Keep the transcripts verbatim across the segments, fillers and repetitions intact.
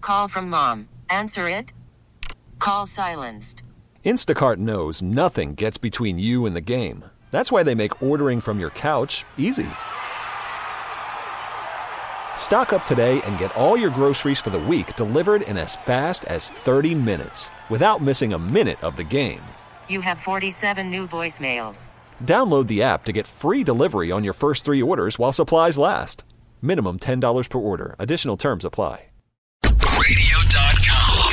Call from mom. Answer it. Call silenced. Instacart knows nothing gets between you and the game. That's why they make ordering from your couch easy. Stock up today and get all your groceries for the week delivered in as fast as thirty minutes without missing a minute of the game. You have forty-seven new voicemails. Download the app to get free delivery on your first three orders while supplies last. Minimum ten dollars per order. Additional terms apply. radio dot com.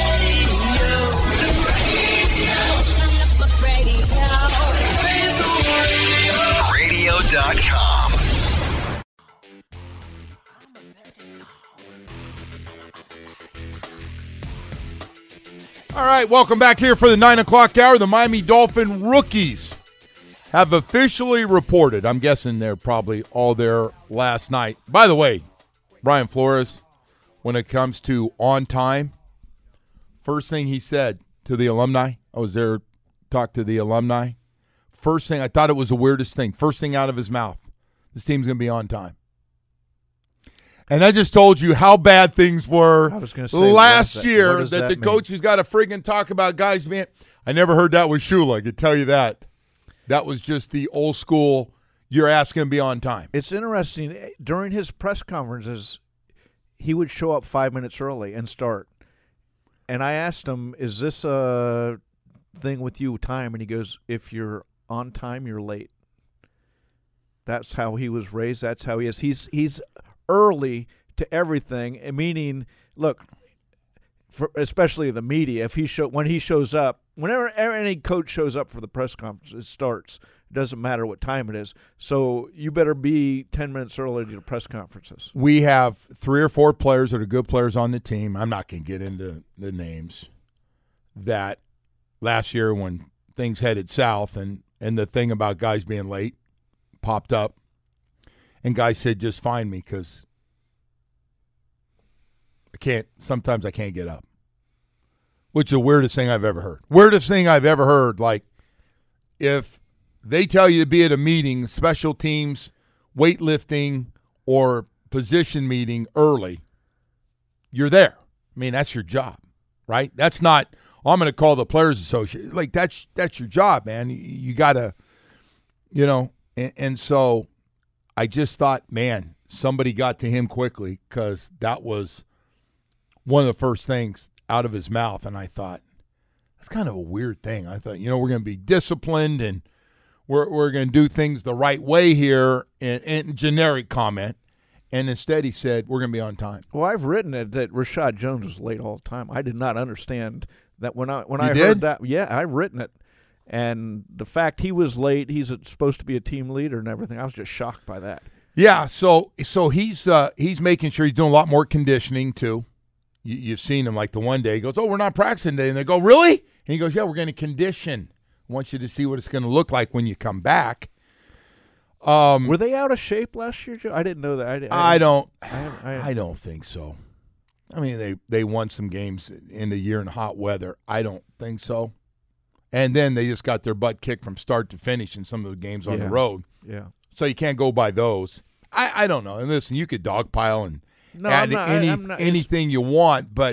radio dot com. All right, welcome back here for the nine o'clock hour. The Miami Dolphin rookies have officially reported. I'm guessing they're probably all there last night. By the way, Brian Flores, when it comes to on time, first thing he said to the alumni, I was there, talked to the alumni. First thing, I thought it was the weirdest thing. First thing out of his mouth, this team's going to be on time. And I just told you how bad things were I was gonna say, last that, year that, that the mean? coaches got to friggin' talk about guys being – I never heard that with Shula, I could tell you that. That was just the old school, your ass going to be on time. It's interesting. During his press conferences, he would show up five minutes early and start. And I asked him, is this a thing with you, time? And he goes, if you're on time, you're late. That's how he was raised. That's how he is. He's he's early to everything, meaning, look, for especially the media, if he show when he shows up, whenever any coach shows up for the press conference, it starts. It doesn't matter what time it is. So you better be ten minutes early to the press conferences. We have three or four players that are good players on the team. I'm not going to get into the names. That last year when things headed south and, and the thing about guys being late popped up, and guys said, just find me because I can't, sometimes I can't get up. Which is the weirdest thing I've ever heard. Weirdest thing I've ever heard. Like, if they tell you to be at a meeting, special teams, weightlifting, or position meeting early, you're there. I mean, that's your job, right? That's not, oh, I'm going to call the Players Association. Like, that's that's your job, man. You, you got to, you know, and, and so I just thought, man, somebody got to him quickly because that was one of the first things out of his mouth, and I thought, that's kind of a weird thing. I thought, you know, we're going to be disciplined and we're we're going to do things the right way here, in, in generic comment, and instead he said, we're going to be on time. Well, I've written it that Rashad Jones was late all the time. I did not understand that when I when You I did? heard that. Yeah, I've written it. And the fact he was late, he's supposed to be a team leader and everything, I was just shocked by that. Yeah, so so he's uh, he's making sure he's doing a lot more conditioning too. You, you've seen him like the one day he goes, oh, we're not practicing today, and they go, really? And he goes, yeah, we're going to condition. I want you to see what it's going to look like when you come back. Um, Were they out of shape last year, Joe? I didn't know that. I, I, I don't, I, I, I don't think so. I mean, they they won some games in the year in hot weather. I don't think so. And then they just got their butt kicked from start to finish in some of the games on Yeah. the road. Yeah. So you can't go by those. I, I don't know. And listen, you could dogpile and No, add I'm not, any, I, I'm not, anything you want, but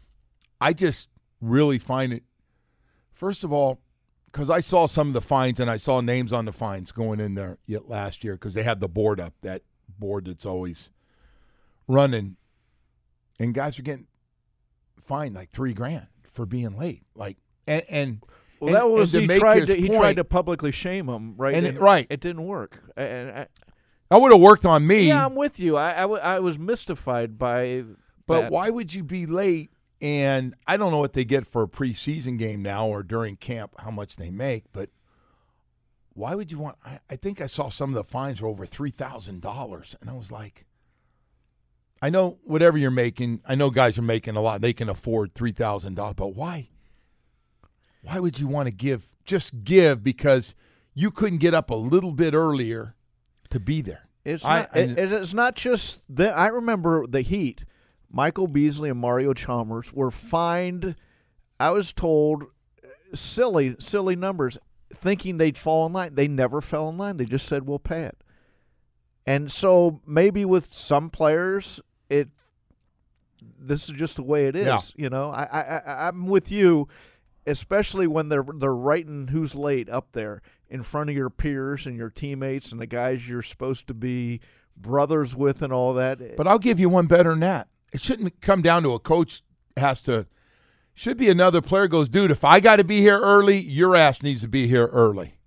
I just really find it, first of all, because I saw some of the fines and I saw names on the fines going in there yet last year because they had the board up, that board that's always running, and guys are getting fined like three grand for being late. Like, and, and Well, and, that was and to he make tried his to he point, tried to publicly shame him, right? And it- right. it didn't work. And I, that would have worked on me. yeah, I'm with you. I, I, w- I was mystified by. But that. why would you be late? And I don't know what they get for a preseason game now or during camp, how much they make. But why would you want? I, I think I saw some of the fines were over three thousand dollars, and I was like, I know whatever you're making. I know guys are making a lot; they can afford three thousand dollars. But why? Why would you want to give? Just give because you couldn't get up a little bit earlier to be there. It's I- not. I- it, it's not just the. I remember the Heat. Michael Beasley and Mario Chalmers were fined. I was told silly, silly numbers, thinking they'd fall in line. They never fell in line. They just said we'll pay it. And so maybe with some players, it this is just the way it is. Yeah. You know, I, I, I, I'm with you, especially when they're they're writing who's late up there in front of your peers and your teammates and the guys you're supposed to be brothers with and all that. But I'll give you one better than that. It shouldn't come down to a coach has to – should be another player goes, dude, if I got to be here early, your ass needs to be here early.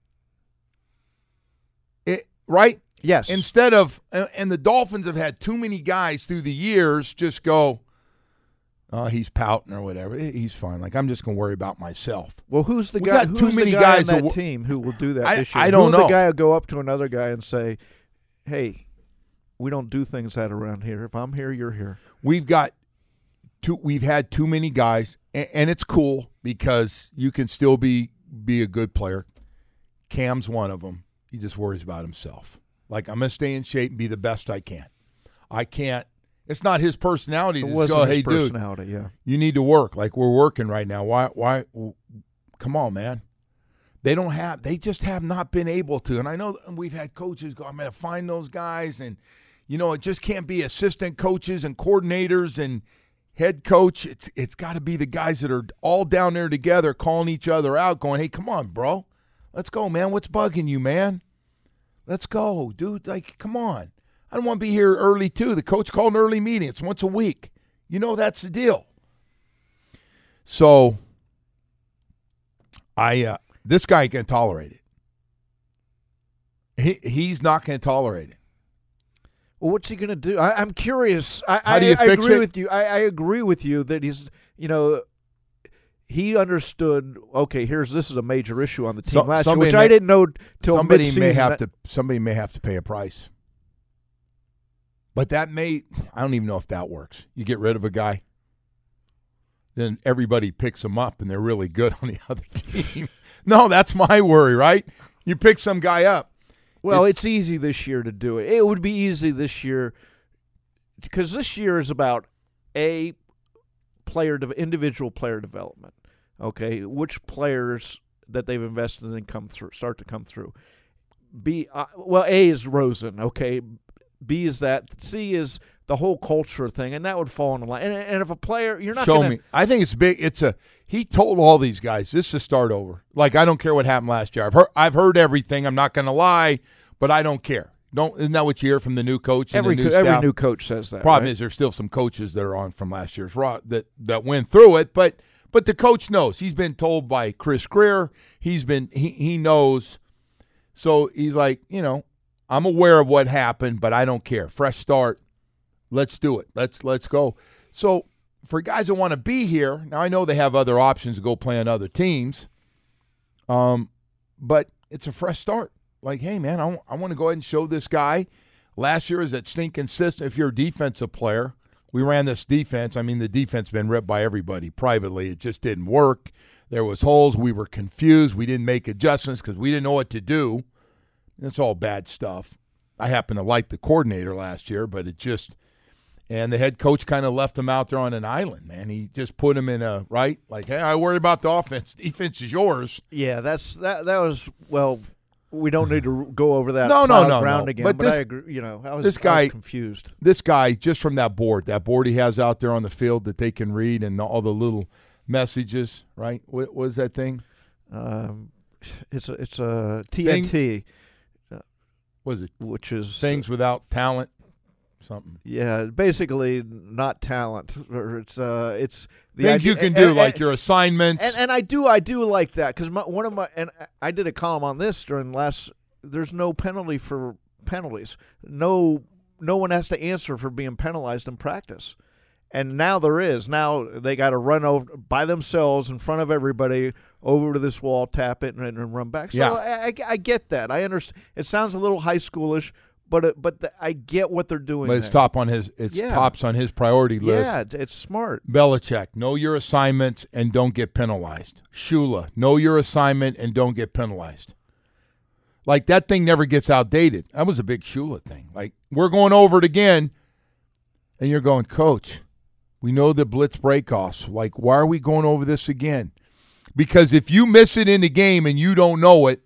It, right? Yes. Instead of – and the Dolphins have had too many guys through the years just go, oh, he's pouting or whatever. He's fine. Like, I'm just going to worry about myself. Well, who's the We guy? got Who's too the many guy guys on that that w- team who will do that I- this year? I don't Who's know. the guy who go up to another guy and say, "Hey, we don't do things that around here. If I'm here, you're here." We've got too, we've had too many guys, and, and it's cool because you can still be be a good player. Cam's one of them. He just worries about himself. Like, I'm going to stay in shape and be the best I can. I can't. It's not his personality It to just wasn't go, his hey, dude, personality. Yeah. you need to work. Like, we're working right now. Why? Why? Come on, man. They don't have. They just have not been able to. And I know we've had coaches go, I'm going to find those guys. And, you know, it just can't be assistant coaches and coordinators and head coach. It's It's got to be the guys that are all down there together calling each other out, going, hey, come on, bro. Let's go, man. What's bugging you, man? Let's go, dude. Like, come on. I don't want to be here early, too. The coach called an early meeting. It's once a week. You know that's the deal. So, I uh, this guy can tolerate it. He He's not going to tolerate it. Well, what's he going to do? I, I'm curious. I, How do you I, I fix agree it? with you. I, I agree with you that he's, you know, he understood. Okay, here's this is a major issue on the team So- last year, somebody which may- I didn't know till somebody mid-season. may have That- to somebody may have to pay a price. But that may I don't even know if that works. You get rid of a guy, then everybody picks him up and they're really good on the other team. No, that's my worry, right? You pick some guy up. Well, It- it's easy this year to do it. It would be easy this year because this year is about a player, de- individual player development. Okay, which players that they've invested in come through, start to come through. B, uh, well, A is Rosen. Okay, B is that. C is the whole culture thing, and that would fall in line. And, and if a player, you're not Show gonna, me. I think it's big. It's a. He told all these guys, "This is a start over." Like, I don't care what happened last year. I've heard. I've heard everything. I'm not going to lie, but I don't care. Don't. Isn't that what you hear from the new coach? And Every the new co- every staff? new coach says that. Problem right? is, there's still some coaches that are on from last year's Raw that that went through it, but but the coach knows. He's been told by Chris Greer. He's been he he knows. So he's like, you know, I'm aware of what happened, but I don't care. Fresh start. Let's do it. Let's let's go. So for guys that want to be here, now I know they have other options to go play on other teams. Um, but it's a fresh start. Like, hey man, I, w- I want to go ahead and show this guy. Last year is that stinking system. If you're a defensive player, we ran this defense. I mean, the defense been ripped by everybody privately. It just didn't work. There was holes. We were confused. We didn't make adjustments because we didn't know what to do. It's all bad stuff. I happen to like the coordinator last year, but it just – and the head coach kind of left him out there on an island, man. He just put him in a – right? Like, hey, I worry about the offense. Defense is yours. Yeah, that's that. That was well. We don't need to go over that. No, no, plowed no, ground no. again. But But, this- I agree. You know, I was, this I guy- was confused. This guy, just from that board, that board he has out there on the field that they can read and all the little messages, right? What was that thing? Um, it's a it's a T N T, What was it? which is Things without talent, something. yeah, basically not talent. Or it's uh, it's the Things idea, you can and- do, and- like your assignments. And, and I do, I do like that because one of my and I did a column on this during last. There's no penalty for penalties. No, no one has to answer for being penalized in practice, and now there is. Now they got to run over by themselves in front of everybody over to this wall, tap it, and, and run back. So Yeah. I, I, I get that. I understand. It sounds a little high schoolish, but it, but the, I get what they're doing. but it's there. top on his. It's Yeah. tops on his priority list. Yeah, it- it's smart. Belichick, know your assignments and don't get penalized. Shula, know your assignment and don't get penalized. Like, that thing never gets outdated. That was a big Shula thing. Like, we're going over it again, and you're going, Coach, we know the blitz breakoffs. Like, why are we going over this again? Because if you miss it in the game and you don't know it,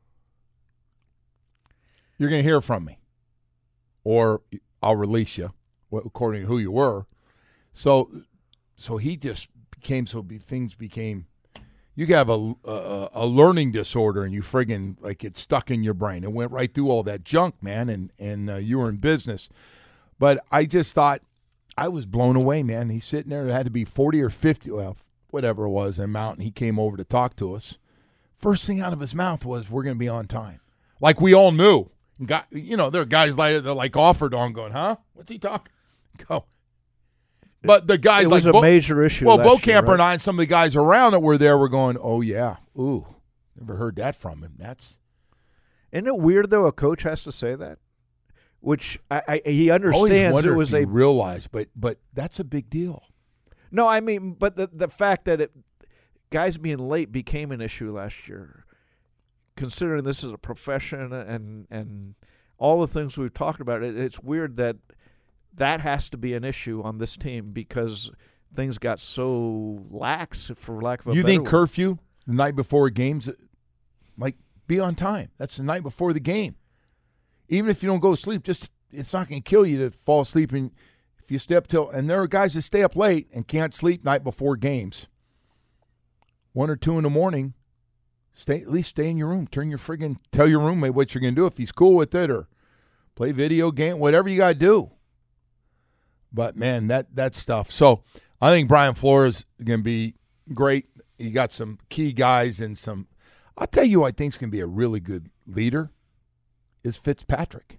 you're going to hear from me. Or I'll release you, according to who you were. So, so he just became so be, things became. You could have a, a a learning disorder, and you friggin' like it's stuck in your brain. It went right through all that junk, man, and and uh, you were in business. But I just thought I was blown away, man. He's sitting there. It had to be forty or fifty, well, whatever it was, amount. And he came over to talk to us. First thing out of his mouth was, "We're going to be on time," like we all knew. Got, you know, there are guys like they're like offered on, going, "Huh? What's he talking?" Go. But the guys it was like a Bo- major issue. Well, last Bo year, Camper right? and I and some of the guys around that were there were going, "Oh yeah, ooh, never heard that from him." That's Isn't it weird though? A coach has to say that, which I, I he I always understands. wonder It was if he a realized, but but that's a big deal. no. I mean, but the the fact that it guys being late became an issue last year, considering this is a profession and and all the things we've talked about, it, it's weird that that has to be an issue on this team because things got so lax, for lack of a You better think word. curfew the night before games, like be on time? That's the night before the game. Even if you don't go to sleep, just it's not going to kill you to fall asleep. And if you stay up till, and there are guys that stay up late and can't sleep night before games, one or two in the morning. Stay at least stay in your room. Turn your friggin' tell your roommate what you're going to do if he's cool with it, or play video game, whatever you got to do. But, man, that, that stuff. So, I think Brian Flores is going to be great. He got some key guys and some – I'll tell you who I think is going to be a really good leader is Fitzpatrick.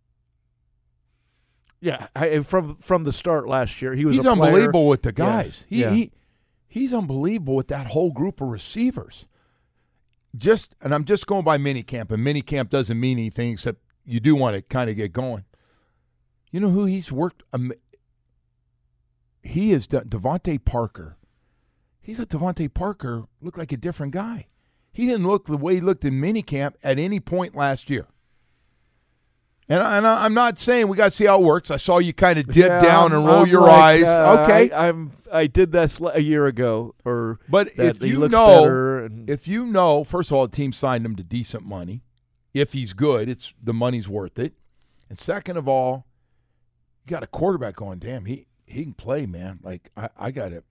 Yeah, I, from from the start last year, he was He's a player. unbelievable with the guys. Yeah. He, Yeah. he He's unbelievable with that whole group of receivers. Just – and I'm just going by minicamp, and minicamp doesn't mean anything except you do want to kind of get going. You know who he's worked um, – He is De- Devontae Parker. He got Devontae Parker look like a different guy. He didn't look the way he looked in minicamp at any point last year. And, I, and I, I'm not saying we got to see how it works. I saw you kind of dip Yeah, down I'm- and roll I'm your like, eyes. uh, okay, I, I'm I did this a year ago, or but that if he you looks know, better and, if you know, first of all, the team signed him to decent money. If he's good, it's the money's worth it. And second of all, you got a quarterback going. Damn, he. He can play, man. Like, I, I got it.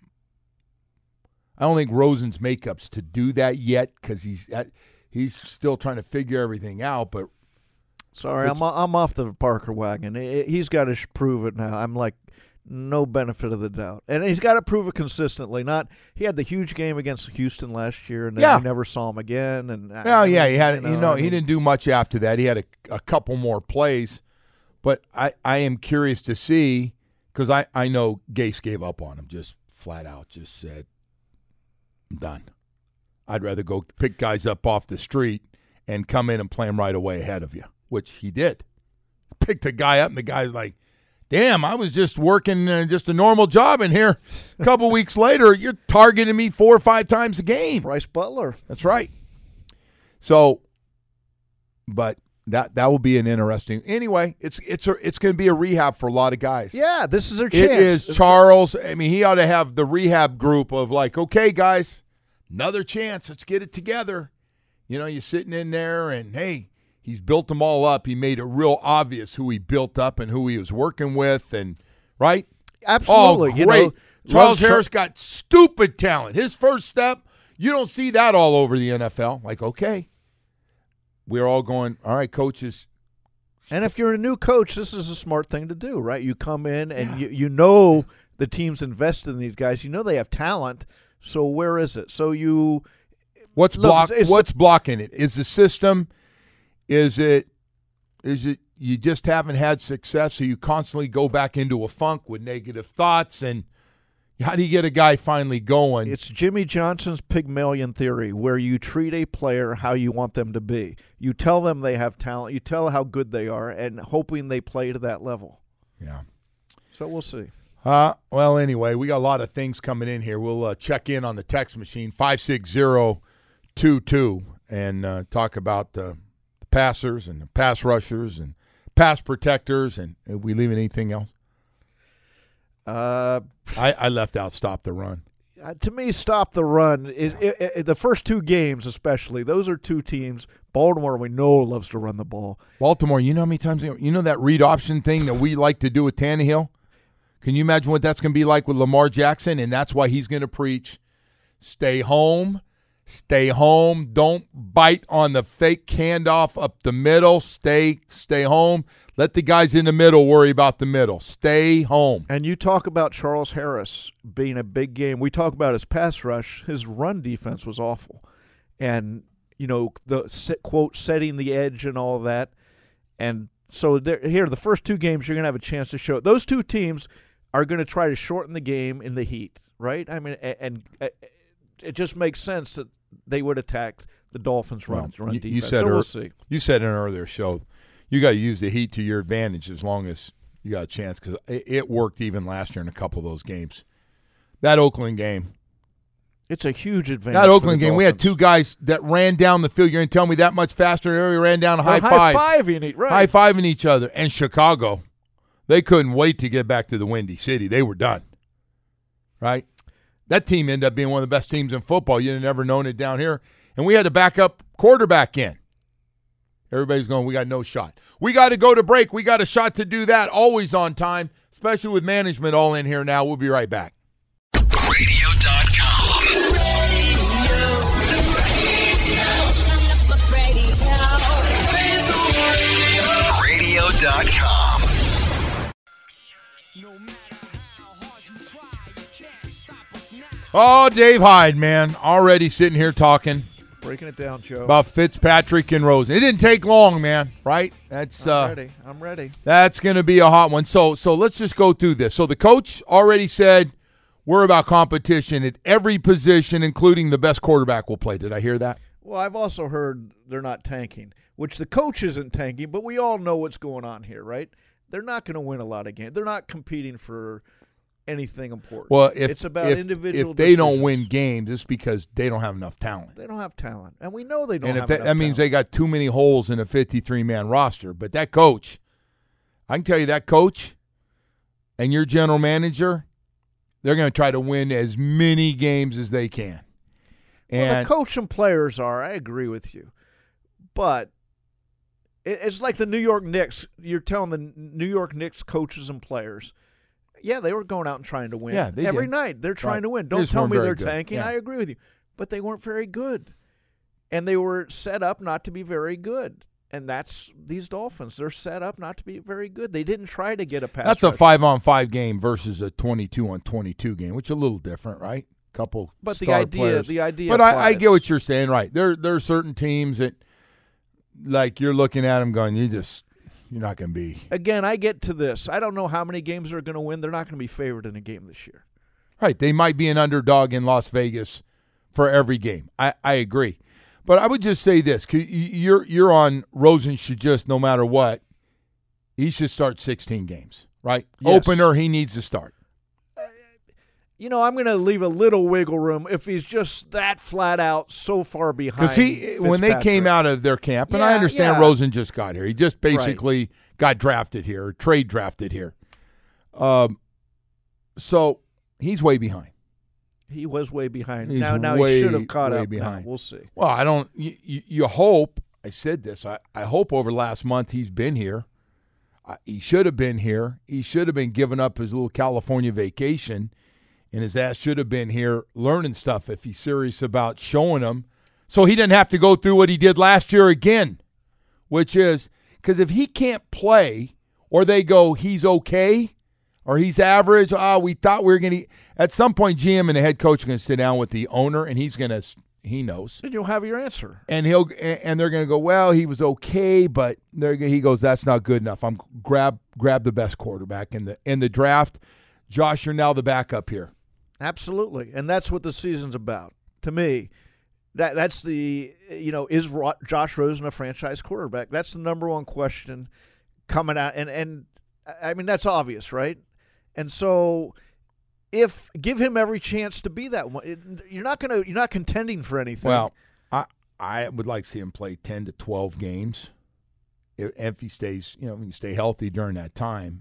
I don't think Rosen's makeup's to do that yet because he's at, he's still trying to figure everything out. But sorry, I'm I'm off the Parker wagon. He- He's got to prove it now. I'm like no benefit of the doubt, and he's got to prove it consistently. Not he had the huge game against Houston last year, and then Yeah. we never saw him again. And well, yeah, he had. You know, I he mean, didn't do much after that. He had a, a couple more plays, but I, I am curious to see. Because I, I know Gase gave up on him, just flat out, just said, I'm done. I'd rather go pick guys up off the street and come in and play them right away ahead of you, which he did. Picked a guy up, and the guy's like, damn, I was just working uh, just a normal job in here. A couple weeks later, you're targeting me four or five times a game. Bryce Butler. That's right. So, but that that will be an interesting. Anyway, it's it's a, it's going to be a rehab for a lot of guys. Yeah, this is their It chance. is Charles. I mean, he ought to have the rehab group of like, okay, guys, another chance. Let's get it together. You know, you're sitting in there, and hey, he's built them all up. He made it real obvious who he built up and who he was working with, and right. Absolutely. Oh, You great. know, Charles loves- Harris got stupid talent. His first step, you don't see that all over the N F L. Like, okay. We're all going, all right, coaches. And if you're a new coach, this is a smart thing to do, right? You come in and you, you know the team's invested in these guys. You know they have talent. So where is it? So you What's Look, block? it's- What's blocking it? Is the system? Is it? Is it? You just haven't had success, so you constantly go back into a funk with negative thoughts. And how do you get a guy finally going? It's Jimmy Johnson's Pygmalion theory, where you treat a player how you want them to be. You tell them they have talent. You tell how good they are, and hoping they play to that level. yeah. So we'll see. Uh, well, anyway, we got a lot of things coming in here. We'll uh, check in on the text machine, five six zero two two, and uh, talk about the, the passers and the pass rushers and pass protectors. And are we leaving anything else? Uh, I, I left out stop the run. uh, to me, stop the run is i i the first two games, especially. Those are two teams. Baltimore, we know, loves to run the ball. Baltimore, you know how many times – you know that read option thing that we like to do with Tannehill? Can you imagine what that's going to be like with Lamar Jackson? And that's why he's going to preach, stay home, stay home. Don't bite on the fake handoff up the middle. Stay, stay home. Let the guys in the middle worry about the middle. Stay home. And you talk about Charles Harris being a big game. We talk about his pass rush. His run defense was awful. And, you know, the quote, setting the edge and all that. And so there, here, the first two games, you're going to have a chance to show it. Those two teams are going to try to shorten the game in the heat, right? I mean, and, and it just makes sense that they would attack the Dolphins' run, well, run you, defense. You said so er, we'll see. You said in an earlier show, you got to use the heat to your advantage as long as you got a chance, because it, it worked even last year in a couple of those games. That Oakland game. It's a huge advantage. That Oakland for the game, we had two guys that ran down the field. You're going to tell me that much faster? We ran down a high five. High-fiving, right. High-fiving each other. And Chicago, they couldn't wait to get back to the Windy City. They were done. Right? That team ended up being one of the best teams in football. You'd have never known it down here. And we had to back up quarterback in. Everybody's going, we got no shot. We got to go to break. We got a shot to do that. Always on time, especially with management all in here now. We'll be right back. radio dot com. radio dot com. Oh, Dave Hyde, man, already sitting here talking. Breaking it down, Joe. About Fitzpatrick and Rosen. It didn't take long, man, right? That's I'm uh, ready. I'm ready. That's going to be a hot one. So so let's just go through this. So the coach already said we're about competition at every position, including the best quarterback will play. Did I hear that? Well, I've also heard they're not tanking, which the coach isn't tanking, but we all know what's going on here, right? They're not going to win a lot of games. They're not competing for anything important. Well, if it's about if, individual if they decisions. don't win games, it's because they don't have enough talent. They don't have talent, and we know they don't and have if that, enough that means talent. they got too many holes in a fifty-three man roster. But that coach, I can tell you that coach and your general manager, they're going to try to win as many games as they can. And well, the coach and players are. I agree with you, but it, it's like the New York Knicks. You're telling the New York Knicks coaches and players. Yeah, they were going out and trying to win. Yeah, they every did. night. They're trying Right. to win. They Don't just tell weren't me very they're good. tanking. Yeah. I agree with you. But they weren't very good. And they were set up not to be very good. And that's these Dolphins. They're set up not to be very good. They didn't try to get a pass. that's a rush. five-on-five game versus a twenty-two on twenty-two game, which is a little different, right? Couple But the star idea, players. the idea. But I, I applies. get what you're saying, right? There, there are certain teams that, like, you're looking at them going, you just, you're not going to be. Again, I get to this. I don't know how many games they're going to win. They're not going to be favored in a game this year. Right. They might be an underdog in Las Vegas for every game. I, I agree. But I would just say this. 'Cause you're, you're on Rosen should just, no matter what, he should start sixteen games, right? Yes. Opener, he needs to start. You know, I'm going to leave a little wiggle room if he's just that flat out so far behind. Because he, when they came Fitzpatrick. out of their camp, and I Yeah, understand yeah. Rosen just got here. He just basically got drafted here, or trade drafted here. Um, so he's way behind. He was way behind. He's now, now way, he should have caught way up. behind. Now. We'll see. Well, I don't. You, you, you hope. I said this. I, I hope over last month he's been here. I, he should have been here. He should have been giving up his little California vacation, and his ass should have been here learning stuff if he's serious about showing them, so he didn't have to go through what he did last year again, which is because if he can't play, or they go he's okay, or he's average. Ah, oh, we thought we were going to. At some point, G M and the head coach are going to sit down with the owner, and he's going to. He knows, Then you'll have your answer. and he'll and they're going to go. Well, he was okay, but they're, he goes. That's not good enough. I'm grab grab the best quarterback in the in the draft. Josh, you're now the backup here. Absolutely, and that's what the season's about. To me, that that's the you know is Ro- Josh Rosen a franchise quarterback? That's the number one question coming out, and and I mean that's obvious, right? And so, if give him every chance to be that one, it, you're not gonna you're not contending for anything. Well, I I would like to see him play ten to twelve games, if, if he stays, you know, if he can stay healthy during that time.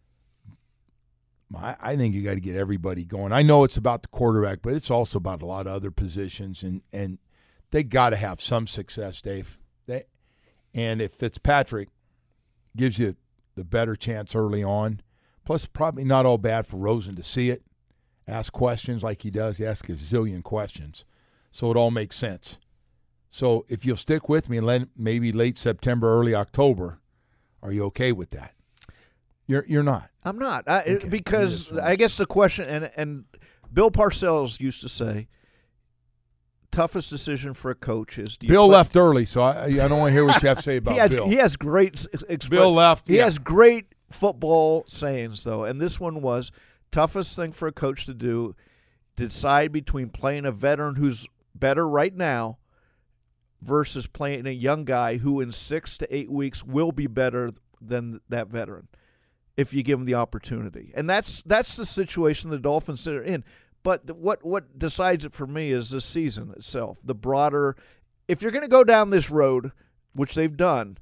I, I think you got to get everybody going. I know it's about the quarterback, but it's also about a lot of other positions, and and they got to have some success, Dave. They, and if Fitzpatrick gives you the better chance early on, Plus, probably not all bad for Rosen to see it, ask questions like he does, ask a zillion questions. So it all makes sense. So if you'll stick with me, and maybe late September, early October, are you okay with that? You're you're not. I'm not I, Okay. because Yes, I guess the question and and Bill Parcells used to say, toughest decision for a coach is do you Bill play- left early, so I, I don't want to hear what you have to say about he, had, Bill. he has great ex- expre- Bill left, He yeah. has great football sayings though, and this one was toughest thing for a coach to do: decide between playing a veteran who's better right now versus playing a young guy who in six to eight weeks will be better than that veteran if you give him the opportunity. And that's that's the situation the Dolphins are in. But the, what what decides it for me is the season itself, the broader. If you're going to go down this road, which they've done,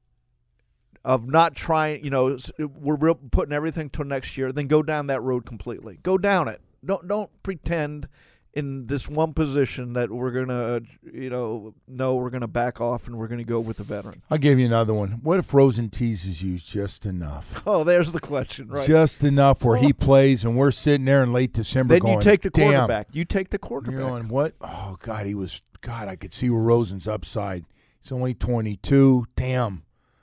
of not trying, you know, we're real, putting everything till next year, then go down that road completely. Go down it. Don't don't pretend in this one position that we're gonna, you know, no, we're gonna back off and we're gonna go with the veteran. I'll give you another one. What if Rosen teases you just enough? Oh, there's the question, right? Just enough where he plays and we're sitting there in late December Then going, you take the damn. quarterback. You take the quarterback. You're going, what? Oh, God, he was, God, I could see where Rosen's upside. He's only twenty-two. Damn.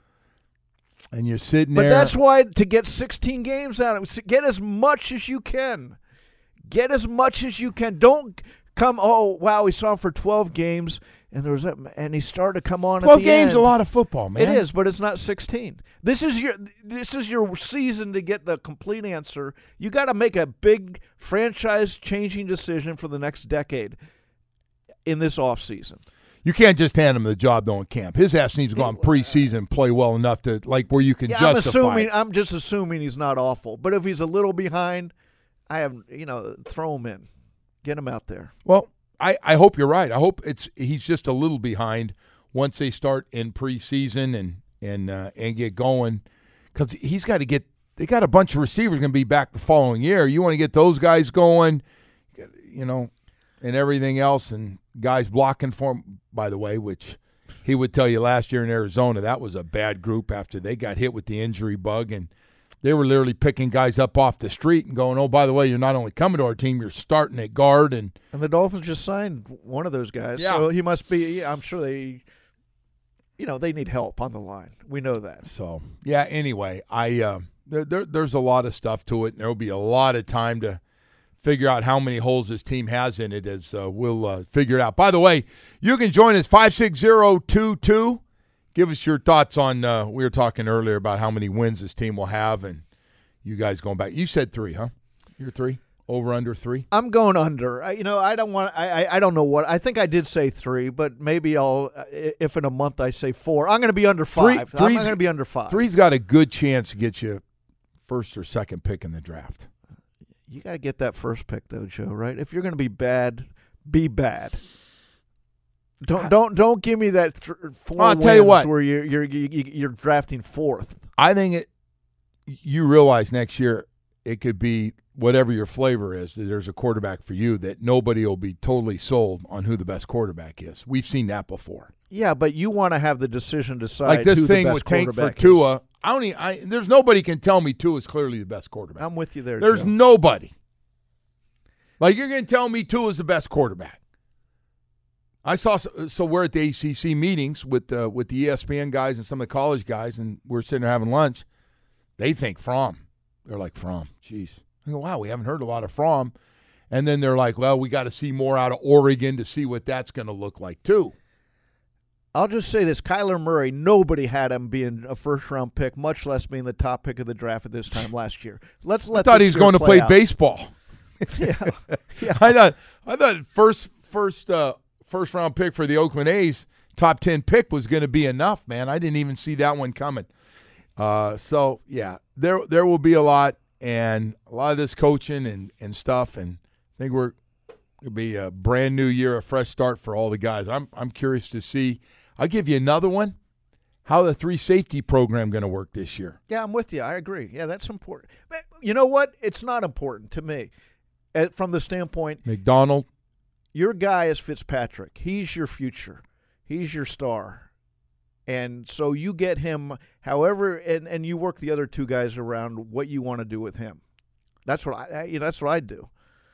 And you're sitting But there. that's why to get sixteen games out of it, get as much as you can. Get as much as you can. Don't come, oh, wow, we saw him for twelve games, and there was that, and he started to come on at twelve the games end. a lot of football, man. It is, but it's not sixteen. This is your this is your season to get the complete answer. You got to make a big franchise-changing decision for the next decade in this offseason. You can't just hand him the job though in camp. His ass needs to go on preseason and play well enough to like where you can Yeah, I'm justify assuming it. I'm just assuming he's not awful. But if he's a little behind, I have you know throw him in, get him out there. Well, I, I hope you're right. I hope it's he's just a little behind once they start in preseason and and uh, and get going because he's got to get. They got a bunch of receivers going to be back the following year. You want to get those guys going, you know, and everything else, and guys blocking for him. By the way, which he would tell you last year in Arizona, that was a bad group after they got hit with the injury bug and. They were literally picking guys up off the street and going, oh, by the way, you're not only coming to our team, you're starting at guard. And And the Dolphins just signed one of those guys. Yeah. So he must be, I'm sure they, you know, they need help on the line. We know that. so, yeah, anyway, I uh, there, there, there's a lot of stuff to it, and there will be a lot of time to figure out how many holes this team has in it as uh, we'll uh, figure it out. By the way, you can join us five six zero two two. Give us your thoughts on, uh, we were talking earlier about how many wins this team will have, and you guys going back. You said three, huh? You're three? Over, under three? I'm going under. I, you know, I don't want. I, I I don't know what. I think I did say three, but maybe I'll. If in a month I say four, I'm going to be under Three- five. I'm three's- going to be under five. Three's got a good chance to get you first or second pick in the draft. You got to get that first pick though, Joe. Right? If you're going to be bad, be bad. Don't don't don't give me that th- four I'll tell you wins what. where you're you're you- you're drafting fourth. I think it. You realize next year it could be whatever your flavor is. That there's a quarterback for you that nobody will be totally sold on who the best quarterback is. We've seen that before. Yeah, but you want to have the decision to decide Like this who thing the best with Tank for quarterback is. Tua. I don't. Even, I there's nobody can tell me Tua is clearly the best quarterback. I'm with you there. There's Joe. nobody. Like you're going to tell me Tua is the best quarterback. I saw so we're at the A C C meetings with uh, with the E S P N guys and some of the college guys, and we're sitting there having lunch. They think Fromm. They're like Fromm. Jeez. I go, wow, we haven't heard a lot of Fromm. And then they're like, well, we got to see more out of Oregon to see what that's going to look like too. I'll just say this: Kyler Murray. Nobody had him being a first-round pick, much less being the top pick of the draft at this time last year. Let's let. I thought this he was year going to play out. baseball. Yeah, yeah. I thought I thought first first uh, first round pick for the Oakland A's, top ten pick was going to be enough, man. I didn't even see that one coming. Uh, so yeah, there there will be a lot and a lot of this coaching and, and stuff, and I think we're it'll be a brand new year, a fresh start for all the guys. I'm I'm curious to see. I'll give you another one. How the three safety program going to work this year? Yeah, I'm with you. I agree. Yeah, that's important. But you know what? It's not important to me. Uh, From the standpoint, And so you get him however, and, and you work the other two guys around what you want to do with him. That's what I, you know, that's what I do.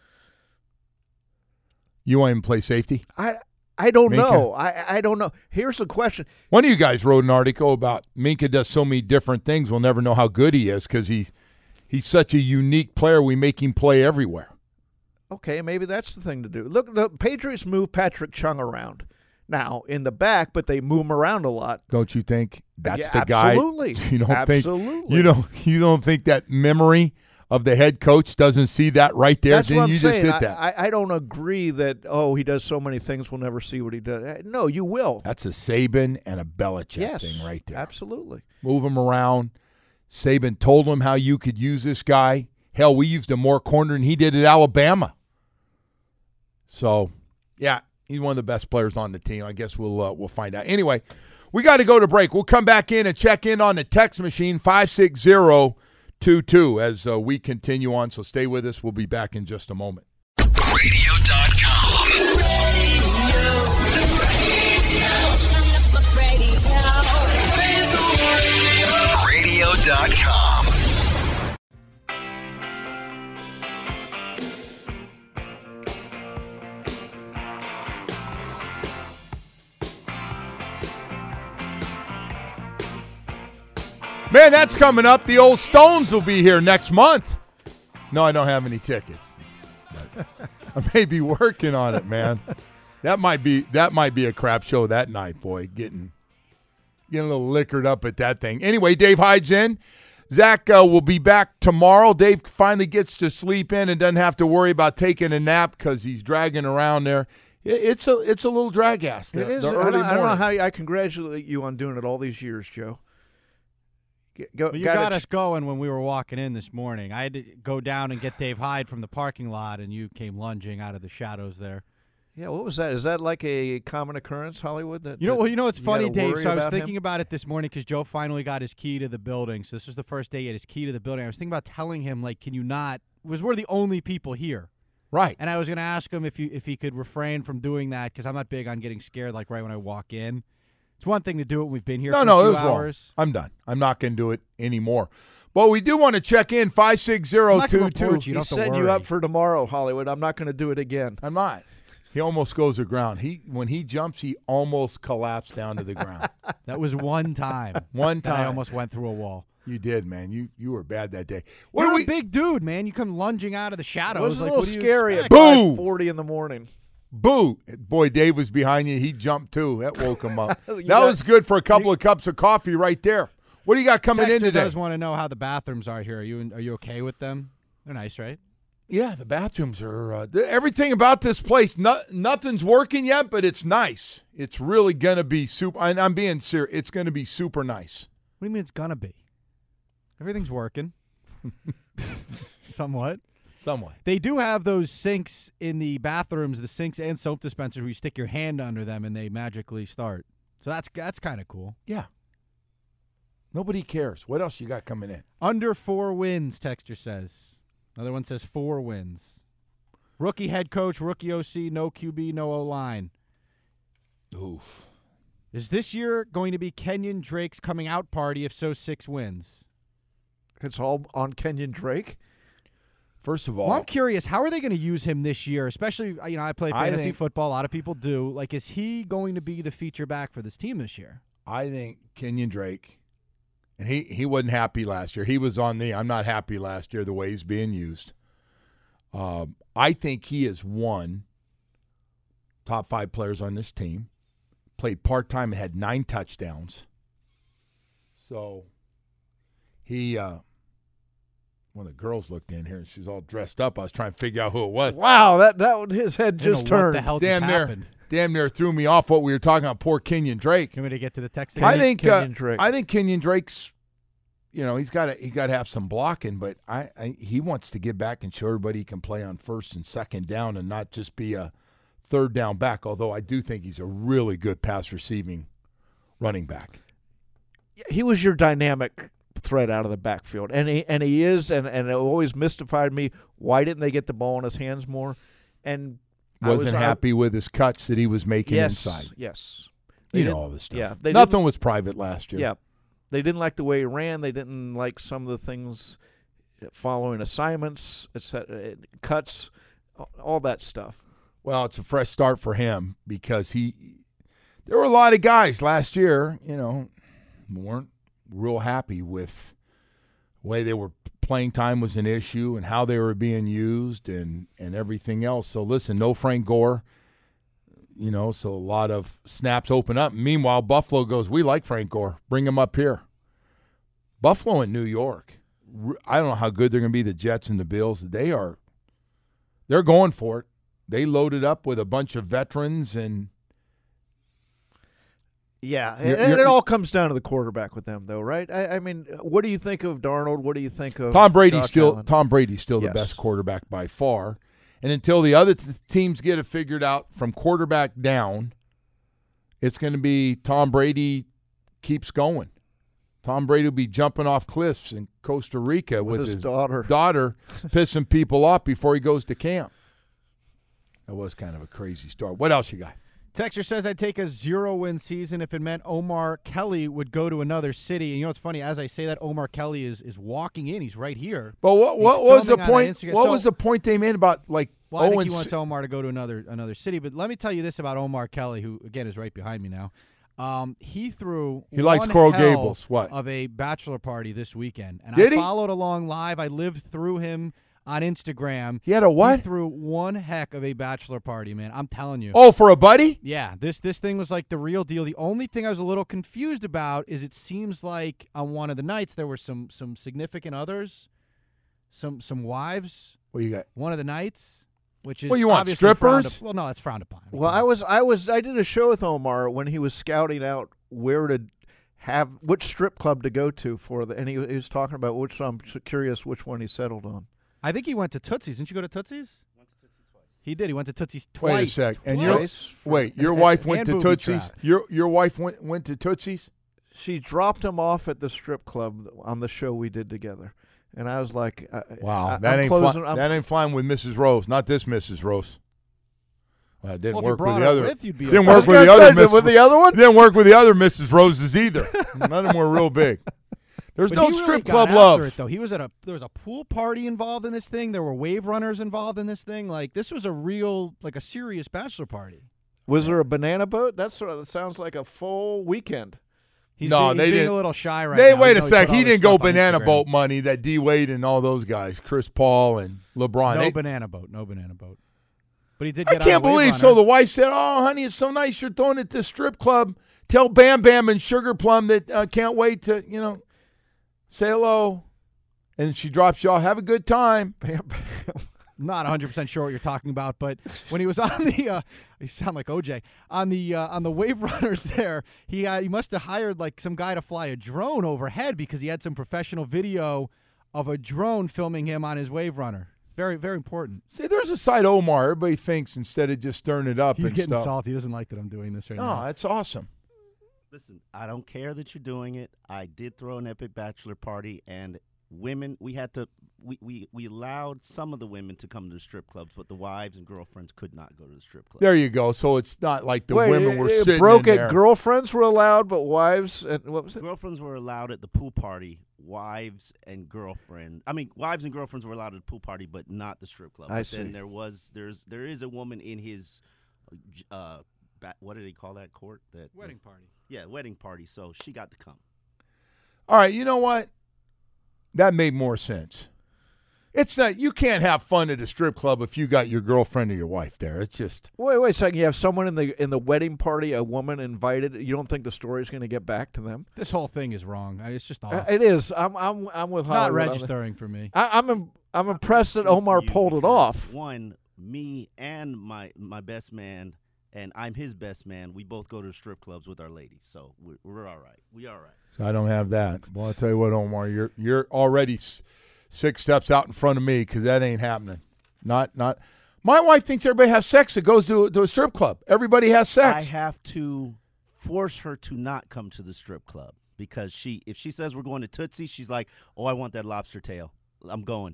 You want him to play safety? I I don't Minka? know. I I don't know. Here's the question. One of you guys wrote an article about Minka does so many different things. We'll never know how good he is because he's he's such a unique player. We make him play everywhere. Okay, maybe that's the thing to do. Look, the Patriots move Patrick Chung around now in the back, but they move him around a lot. Don't you think that's Yeah, the guy? absolutely. You don't Absolutely. think you don't you don't think that memory of the head coach doesn't see that right there? That's then what I'm you saying. just hit that. I, I, I don't agree that, oh, he does so many things, we'll never see what he does. No, you will. That's a Saban and a Belichick Yes, thing right there. absolutely. Move him around. Saban told him how you could use this guy. Hell, we used him more corner than he did at Alabama. So, yeah, he's one of the best players on the team. I guess we'll uh, we'll find out. Anyway, we got to go to break. We'll come back in and check in on the text machine, five six zero two two, as uh, we continue on. So stay with us. We'll be back in just a moment. radio dot com. radio dot com. Man, that's coming up. The old Stones will be here next month. No, I don't have any tickets. But I may be working on it, man. That might be that might be a crap show that night, boy. Getting getting a little liquored up at that thing. Anyway, Dave Hyde's in. Zach uh, will be back tomorrow. Dave finally gets to sleep in and doesn't have to worry about taking a nap because he's dragging around there. It's a it's a little drag ass. The, It is. the I, early don't, I don't know morning. how you, I congratulate you on doing it all these years, Joe. Get- Go, Well, you gotta got ch- us going when we were walking in this morning. I had to go down and get Dave Hyde from the parking lot, and you came lunging out of the shadows there. Yeah, what was that? Is that like a common occurrence, Hollywood? That You know, that well, you know what's you funny, gotta Dave? worry So I was about thinking him? about it this morning because Joe finally got his key to the building. So this was the first day he had his key to the building. I was thinking about telling him, like, can you not? Because we're the only people here. Right. And I was going to ask him if you if he could refrain from doing that because I'm not big on getting scared like right when I walk in. It's one thing to do it when we've been here No, for no, a it few was wrong. hours. I'm done. I'm not going to do it anymore. But we do want to check in, five six zero I'm not gonna two two. report you. You don't He's have to setting you worry. up for tomorrow, Hollywood. I'm not going to do it again. I'm not. He almost goes to ground. He When he jumps, he almost collapsed down to the ground. That was one time. One that I time. almost went through a wall. You did, man. You you were bad that day. What You're do a we, big dude, man. You come lunging out of the It shadows. was a like, little what do you scary at expect? Boo! five forty in the morning. Boo. Boy, Dave was behind you. He jumped, too. That woke him up. You that got- was good for a couple of cups of coffee right there. What do you got coming Texter in today? does want to know how the bathrooms are here. Are you are you okay with them? They're nice, right? Yeah, the bathrooms are uh, th- everything about this place. No, nothing's working yet, but it's nice. It's really gonna be super. And I'm being serious. It's gonna be super nice. What do you mean it's gonna be? Everything's working. Somewhat. Somewhat. They do have those sinks in the bathrooms, the sinks and soap dispensers where you stick your hand under them and they magically start. So that's that's kind of cool. Yeah. Nobody cares. What else you got coming in? Under four wins, Texture says. Another one says four wins. Rookie head coach, rookie O C, no Q B, no O-line. Oof. Is this year going to be Kenyon Drake's coming out party? If so, six wins. It's all on Kenyon Drake. First of all, Well, I'm curious, how are they going to use him this year? Especially, you know, I play I fantasy think- football. A lot of people do. Like, is he going to be the feature back for this team this year? I think Kenyon Drake, and he, he wasn't happy last year. He was on the I'm not happy last year the way he's being used. Um, I think he is one top five players on this team. Played part-time and had nine touchdowns. So he uh, – one of the girls looked in here, and she was all dressed up. I was trying to figure out who it was. Wow, that that his head I don't just know turned. What the hell Damn just near, happened? damn near threw me off what we were talking about. Poor Kenyon Drake. Can we get to the text? I again? think uh, Kenyon Drake. I think Kenyon Drake's, you know, he's got to he got to have some blocking, but I, I he wants to get back and show everybody he can play on first and second down and not just be a third down back. Although I do think he's a really good pass receiving running back. He was your dynamic threat out of the backfield, and he and he is, and and it always mystified me. Why didn't they get the ball in his hands more? And I Wasn't was, I- happy with his cuts that he was making yes, inside. yes. They You know didn't- all this stuff. Yeah, they Nothing didn't- was private last year. Yeah, they didn't like the way he ran. They didn't like some of the things following assignments, et cetera, cuts, all that stuff. Well, it's a fresh start for him because he. There were a lot of guys last year, you know, weren't real happy with the way they were. Playing time was an issue and how they were being used and, and everything else. So, listen, no Frank Gore, you know, so a lot of snaps open up. Meanwhile, Buffalo goes, we like Frank Gore. Bring him up here. Buffalo and New York, I don't know how good they're going to be, the Jets and the Bills. They are, they're going for it. They loaded up with a bunch of veterans and Yeah, You're- and you're- it all comes down to the quarterback with them, though, right? I, I mean, what do you think of Darnold? What do you think of Tom Brady's Josh still Allen? Tom Brady's still the Yes. best quarterback by far. And until the other t- teams get it figured out from quarterback down, it's going to be Tom Brady keeps going. Tom Brady will be jumping off cliffs in Costa Rica with, With his daughter. daughter pissing people off before he goes to camp. That was kind of a crazy story. What else you got? Texter says I'd take a zero-win season if it meant Omar Kelly would go to another city. And you know what's funny? As I say that, Omar Kelly is is walking in. He's right here. But what He's what was the filming on point? Instagram. What So- was the point they made about like Well, I think he Owens? wants Omar to go to another another city. But let me tell you this about Omar Kelly, who, again, is right behind me now. Um, he threw He likes one Coral hell Gables. What? of a bachelor party this weekend. And Did I he? followed along live. I lived through him on Instagram. He had a what? He threw one heck of a bachelor party, man. I'm telling you. Oh, for a buddy? Yeah, this this thing was like the real deal. The only thing I was a little confused about is it seems like on one of the nights there were some some significant others, some some wives. What you got? One of the nights, which is What, you want, obviously frowned strippers? up- well, no, that's frowned upon. Well, I was, I was, I did a show with Omar when he was scouting out where to have which strip club to go to for the, and he, he was talking about which. So I'm curious which one he settled on. I think he went to Tootsie's. Didn't you go to Tootsie's? Went to Tootsie's twice. He did. He went to Tootsie's twice. Wait a sec. And your Twice. wait, your And- wife went and to booby Tootsie's. trap. Your your wife went went to Tootsie's. She dropped him off at the strip club on the show we did together, and I was like, I, Wow, I, that I'm ain't closing, fly, I'm, that ain't flying with Missus Rose. Not this Missus Rose. Well, it didn't Well, if you work with brought the her other. with, you'd be didn't okay. work I with was the gonna other say, Missus with the other one? Didn't work with the other Missus Roses either. None of them were real big. There's But no he really strip got club after love. It, though he was at a there was a pool party involved in this thing. There were wave runners involved in this thing. Like this was a real like a serious bachelor party. was there a banana boat? That sort of sounds like a full weekend. He's, No, being, they he's being didn't- a little shy right They now. wait even a though sec. put all He this didn't go stuff on banana Instagram. boat money that D Wade and all those guys, Chris Paul and LeBron. No They- banana boat. No banana boat. But he did. I Get can't on a wave believe. runner. So the wife said, "Oh, honey, it's so nice you're throwing at this strip club. Tell Bam Bam and Sugar Plum that uh, can't wait to you know say hello." And she drops you off. Have a good time. Bam, bam. Not one hundred percent sure what you're talking about, but when he was on the, uh, you sound like O J on the uh, on the wave runners there. He uh, he must have hired like some guy to fly a drone overhead because he had some professional video of a drone filming him on his wave runner. Very very important. See, there's a side Omar everybody thinks instead of just stirring it up. He's and getting stuff. salty. He doesn't like that I'm doing this right No, now. that's awesome. Listen, I don't care that you're doing it. I did throw an epic bachelor party, and women, we had to, we, we, we allowed some of the women to come to the strip clubs, but the wives and girlfriends could not go to the strip club. There you go. So it's not like the Wait, women were it, it sitting broke in it. there. Girlfriends were allowed, but wives and what was it? Girlfriends were allowed at the pool party. Wives and girlfriend, I mean, wives and girlfriends were allowed at the pool party, but not the strip club. I but see. Then there was, there's, there is a woman in his, uh, ba- what did he call that court? That Wedding party. Yeah, wedding party. So she got to come. All right, you know what? That made more sense. It's not. You can't have fun at a strip club if you got your girlfriend or your wife there. It's just. Wait, wait a second. You have someone in the in the wedding party, a woman invited. You don't think the story's going to get back to them? This whole thing is wrong. I- It's just off. Uh, it is. I'm I'm I'm with it's not Hollywood on it. registering for me. I, I'm im- I'm impressed that Good for Omar you pulled it because, off. One, me and my my best man, and I'm his best man. We both go to strip clubs with our ladies, so we're, we're all right. We all right. So I don't have that. Well, I'll tell you what, Omar, you're you're already s- six steps out in front of me because that ain't happening. Not not. My wife thinks everybody has sex that goes to to a strip club. Everybody has sex. I have to force her to not come to the strip club because she, if she says we're going to Tootsie, she's like, "Oh, I want that lobster tail. I'm going."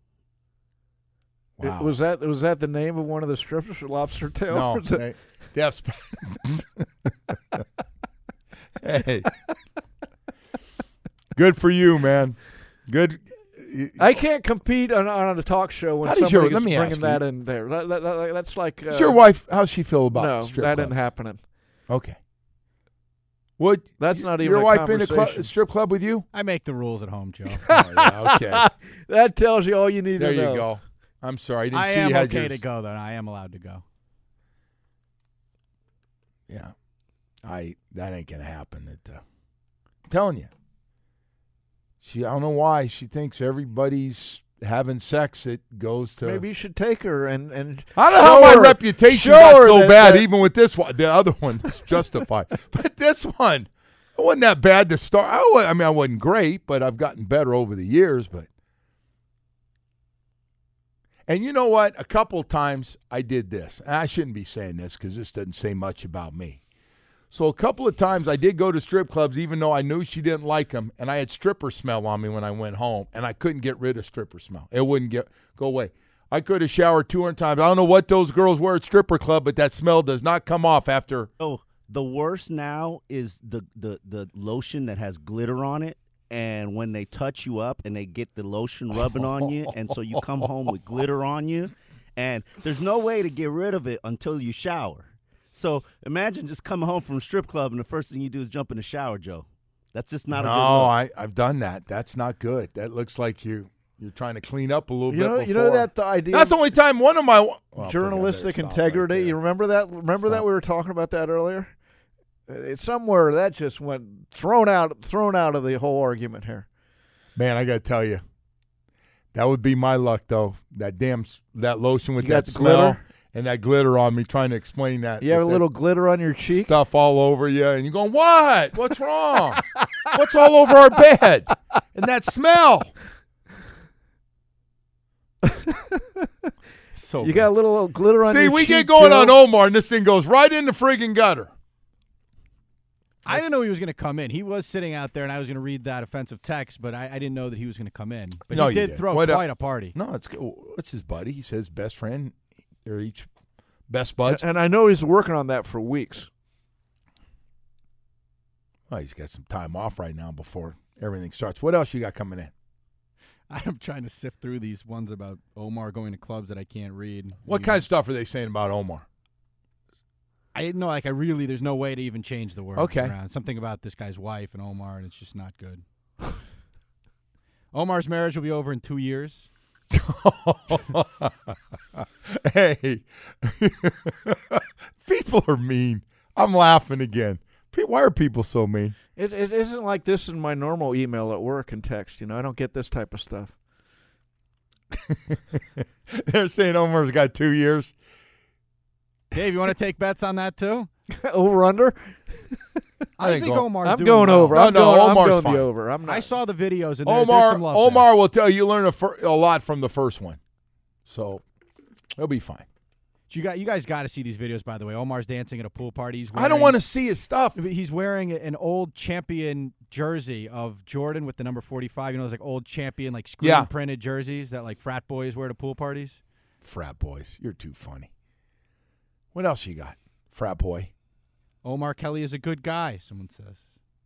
It- Wow. was that was that the name of one of the strippers, Lobster Tail? No, Or is it- they, they have sp- Hey. Good for you, man. Good. I can't compete on, on a talk show when How does somebody your- let is me bringing ask that you. in there. That, that, that, that's like uh, Does your wife, how's she feel about no, strip that clubs? isn't happening. Okay. Would That's not even your a wife been to conversation. cl- strip club with you? I make the rules at home, Joe. Oh, yeah, okay. That tells you all you need There to know. you go. I'm sorry. I didn't I see am you had okay yours. to go, though. I am allowed to go. Yeah. I that ain't gonna happen. It, uh, I'm telling you. She I don't know why she thinks everybody's having sex. It goes to Maybe you should take her and and I don't know show how my her- reputation show got her so that- bad, that- even with this one. The other one is justified. But this one, it wasn't that bad to start. I, wa- I mean, I wasn't great, but I've gotten better over the years. But And you know what? A couple of times I did this. And I shouldn't be saying this because this doesn't say much about me. So a couple of times I did go to strip clubs even though I knew she didn't like them, and I had stripper smell on me when I went home, and I couldn't get rid of stripper smell. It wouldn't get go away. I could have showered two hundred times. I don't know what those girls wear at stripper club, but that smell does not come off after. Oh, the worst now is the, the, the lotion that has glitter on it. And when they touch you up and they get the lotion rubbing on you, and so you come home with glitter on you, and there's no way to get rid of it until you shower. So imagine just coming home from a strip club and the first thing you do is jump in the shower, Joe. That's just not no, a good look. I, I've done that. That's not good. That looks like you, you're trying to clean up a little You bit know, before. you know that the idea. That's the only time one of my well, I forget, I journalistic better stop integrity. right there. You remember that? Remember that Stop. we were talking about that earlier. Uh, It's somewhere that just went thrown out, thrown out of the whole argument here. Man, I got to tell you, that would be my luck, though. That damn s- that lotion with You got that the smell glitter? and that glitter on me, trying to explain that. You have a with that little glitter on your cheek. stuff all over you, and you're going, "What? What's wrong? What's all over our bed?" And that smell. So You got a little glitter on see, your we cheek. get going Joe. on Omar, and this thing goes right in the friggin' gutter. I didn't know he was going to come in. He was sitting out there, and I was going to read that offensive text, but I, I didn't know that he was going to come in. But No, he you did did. throw What, uh, quite a party. No, it's what's his buddy? He says best friend. They're each best buds. And I know he's working on that for weeks. Well, he's got some time off right now before everything starts. What else you got coming in? I'm trying to sift through these ones about Omar going to clubs that I can't read. What You- kind of stuff are they saying about Omar? I didn't know, like, I really, there's no way to even change the words Okay. around. Something about this guy's wife and Omar, and it's just not good. Omar's marriage will be over in two years. Hey, people are mean. I'm laughing again. Pe- Why are people so mean? It it isn't like this in my normal email at work and text. You know, I don't get this type of stuff. They're saying Omar's got two years. Dave, you want to take bets on that too? Over under. I, think think O- Omar's I'm doing going well. over. No, I'm no, going, I'm Omar's going fine. the over. I'm not. I saw the videos, and there, there's Omar, some love Omar there. will tell you you learn a, fir- a lot from the first one, so he'll be fine. You got, you guys got to see these videos, by the way. Omar's dancing at a pool party. He's I don't wearing- want to see his stuff. He's wearing an old champion jersey of Jordan with the number forty-five. You know those like old champion like screen Yeah. printed jerseys that like frat boys wear to pool parties. Frat boys, you're too funny. What else you got, frat boy? Omar Kelly is a good guy, someone says.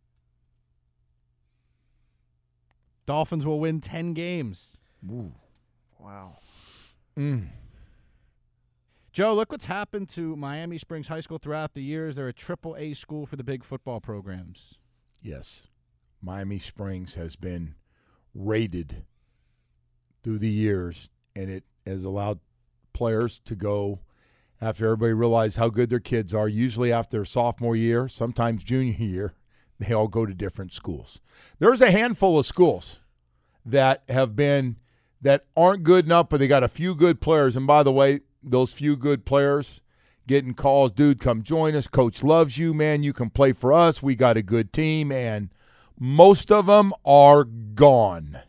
Dolphins will win ten games. Ooh. Wow. Mm. Joe, look what's happened to Miami Springs High School throughout the years. They're a triple A school for the big football programs. Yes, Miami Springs has been rated through the years, and it has allowed players to go after everybody realized how good their kids are. Usually after their sophomore year, sometimes junior year, they all go to different schools. There's a handful of schools that have been that aren't good enough, but they got a few good players. And by the way, those few good players getting calls, dude, come join us. Coach loves you, man. You can play for us. We got a good team, and most of them are gone.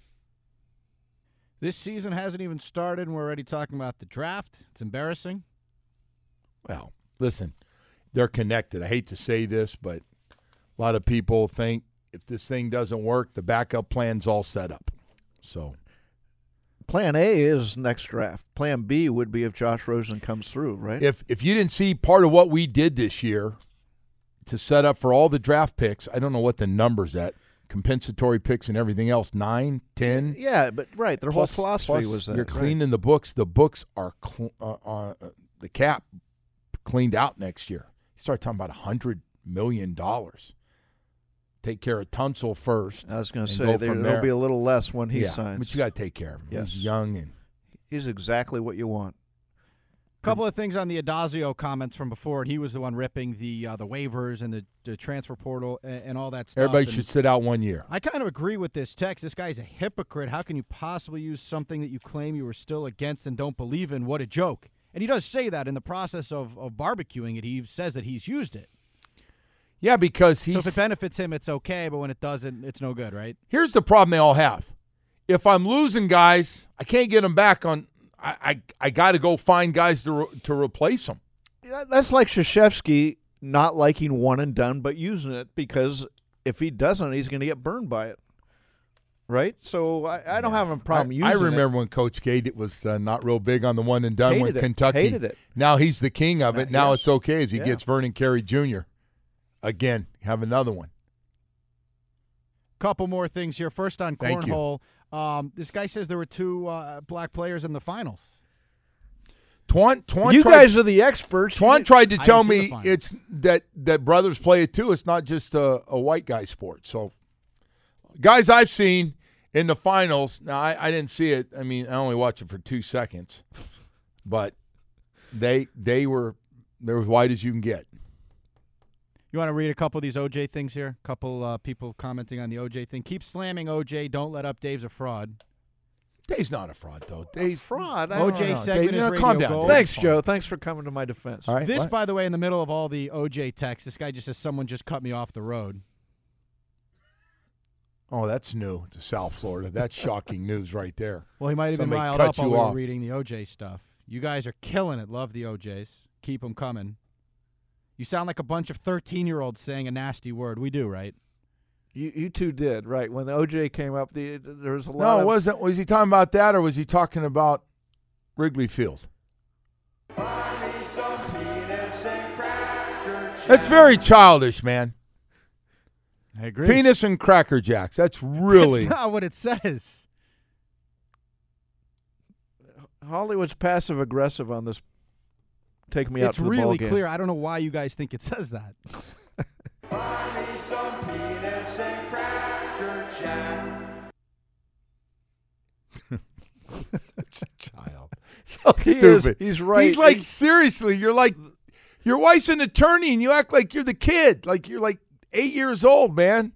This season hasn't even started, and we're already talking about the draft. It's embarrassing. Well, listen, they're connected. I hate to say this, but a lot of people think if this thing doesn't work, the backup plan's all set up. So Plan A is next draft. Plan B would be if Josh Rosen comes through, right? if if you didn't see part of what we did this year to set up for all the draft picks. I don't know what the number's at. Compensatory picks and everything else, nine, ten. Yeah, but right, their Plus- whole philosophy plus was that. You're right. cleaning the books. The books are cl- uh, uh, the cap cleaned out next year. You start talking about a hundred million dollars. Take care of Tunsil first. I was going to and say go there, from there'll there. be a little less when he yeah, signs. but you got to take care of him. Yes. He's young and He's exactly what you want. Couple of things on the Adazio comments from before, and he was the one ripping the uh, the waivers and the, the transfer portal and, and all that stuff. everybody and should sit out one year. I kind of agree with this text. This guy's a hypocrite. How can you possibly use something that you claim you were still against and don't believe in? What a joke. And he does say that in the process of, of barbecuing it. He says that he's used it. Yeah, because he's. So if it benefits him, it's okay, but when it doesn't, it's no good, right? Here's the problem they all have. If I'm losing guys, I can't get them back on. I I, I got to go find guys to re, to replace them. Yeah, that's like Krzyzewski not liking one and done, but using it because if he doesn't, he's going to get burned by it. Right? So I, I don't have a problem I, using I it. remember when Coach Gate was uh, not real big on the one and done Hated when it. Kentucky. Hated it. Now he's the king of it. Uh, now yes. it's okay as he Yeah. gets Vernon Carey Junior Again, have another one. Couple more things here. First on Thank you. cornhole. Um, this guy says there were two uh, black players in the finals. Twan, Twan You tried, guys are the experts. Twan You- tried to I tell didn't see the me finals. it's that that brothers play it too. It's not just a, a white guy sport. So, guys I've seen in the finals. Now I, I didn't see it. I mean, I only watched it for two seconds, but they they were they're as white as you can get. You want to read a couple of these O J things here? A couple uh, people commenting on the O J thing. Keep slamming O J. Don't let up. Dave's a fraud. Dave's not a fraud though. Dave's fraud. I O don't J know. segment Dave, is no, radio calm down, gold. Dave. Thanks, Fine. Joe. Thanks for coming to my defense. All right. This, what? by the way, in the middle of all the O J texts, this guy just says, someone just cut me off the road. Oh, that's new to South Florida. That's shocking news right there. Well, he might have been Somebody riled cut up while you we were off. reading the O J stuff. You guys are killing it. Love the O Js. Keep them coming. You sound like a bunch of thirteen-year-olds saying a nasty word. We do, right? You you two did, right. When the O J came up, the, there was a lot No, of... wasn't. Was he talking about that, or was he talking about Wrigley Field? That's very childish, man. I agree. Penis and Cracker Jacks. That's really. That's not what it says. Hollywood's passive-aggressive on this. Take me out It's to the ball really game. clear. I don't know why you guys think it says that. Child. So he is, Stupid. he's right. He's like, He- seriously, you're like, your wife's an attorney, and you act like you're the kid. Like you're like eight years old, man.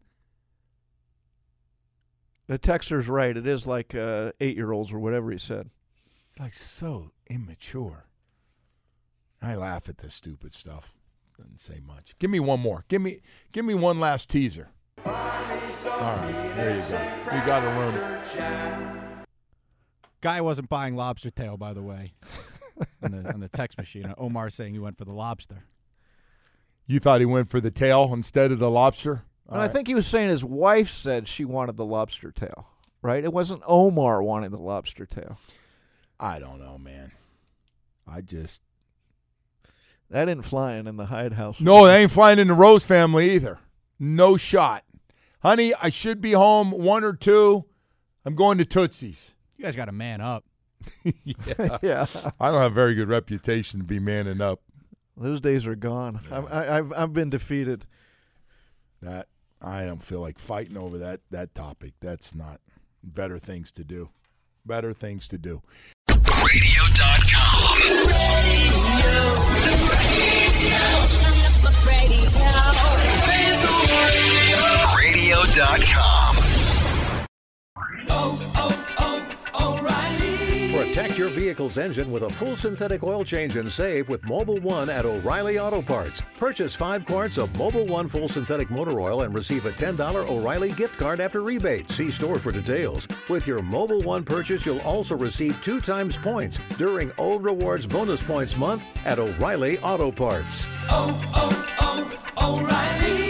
the texter's right. It is like uh, eight-year-olds or whatever he said. It's like so immature. I laugh at this stupid stuff. Doesn't say much. Give me one more. Give me give me one last teaser. All right, there you go. You got to ruin it. Guy wasn't buying lobster tail, by the way, on the, on the text machine. Omar saying he went for the lobster. You thought he went for the tail instead of the lobster? All And I right. think he was saying his wife said she wanted the lobster tail, right? It wasn't Omar wanting the lobster tail. I don't know, man. I just That ain't flying in the Hyde house. no. They ain't flying in the Rose family either. No shot, honey. I should be home one or two. I'm going to Tootsie's. You guys got to man up. Yeah. yeah, I don't have a very good reputation to be manning up. those days are gone. I'm, I, I've I've been defeated. That I don't feel like fighting over that that topic. That's not better things to do. Better things to do. radio dot com. radio dot com. Protect your vehicle's engine with a full synthetic oil change and save with Mobile One at O'Reilly Auto Parts. Purchase five quarts of Mobile One full synthetic motor oil and receive a ten dollars O'Reilly gift card after rebate. See store for details. With your Mobile One purchase, you'll also receive two times points during O Rewards Bonus Points Month at O'Reilly Auto Parts. Oh, oh, oh, O'Reilly.